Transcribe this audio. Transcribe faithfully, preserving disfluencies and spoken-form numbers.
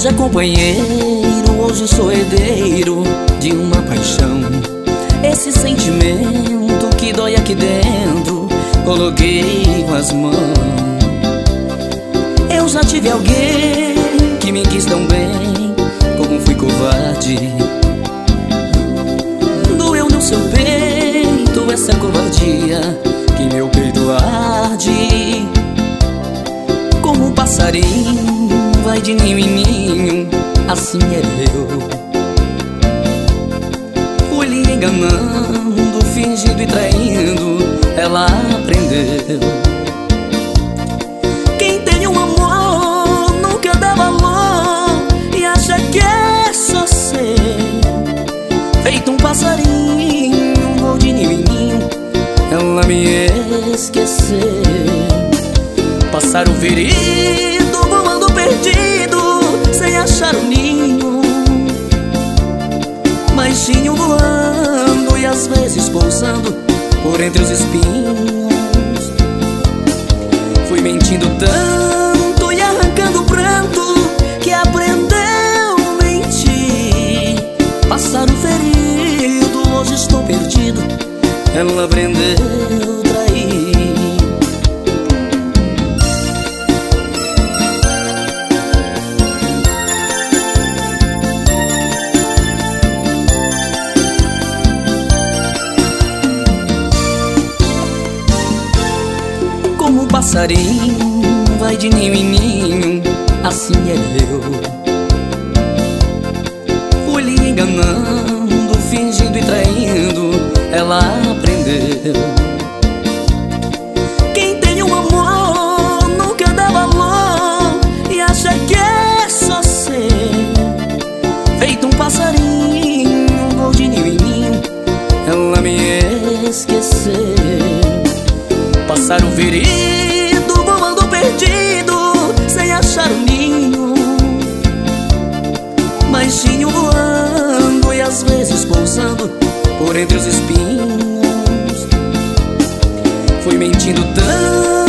é companheiro, hoje sou herdeiro de uma paixão. Esse sentimento que dói aqui dentro, coloquei com as mãos. Eu já tive alguém que me quis tão bem, como fui covarde. Doeu no seu peito essa covardia, que meu peito arde. Como um passarinho vai de ninho em ninho, assim é eu. Fui lhe enganando, fingindo e traindo, ela aprendeu. Quem tem um amor nunca dá valor e acha que é só ser feito um passarinho, vou de ninho em ninho, ela me esqueceu. Passaram ferido, voando perdido, sem achar o ninho, mas tinha voando e às vezes pousando por entre os espinhos. Fui mentindo tanto e arrancando pranto, que aprendeu a mentir. Passaram ferido, hoje estou perdido, ela aprendeu a trair. Como um passarinho vai de ninho em ninho, assim é eu. Fui lhe enganando, fingindo e traindo, ela aprendeu. Quem tem um amor nunca dá valor e acha que é só ser feito um passarinho, vou de ninho em ninho, ela me esqueceu. Passaram ferido, voando perdido, sem achar o ninho, mas tinha voando e às vezes pousando por entre os espinhos. Fui mentindo tanto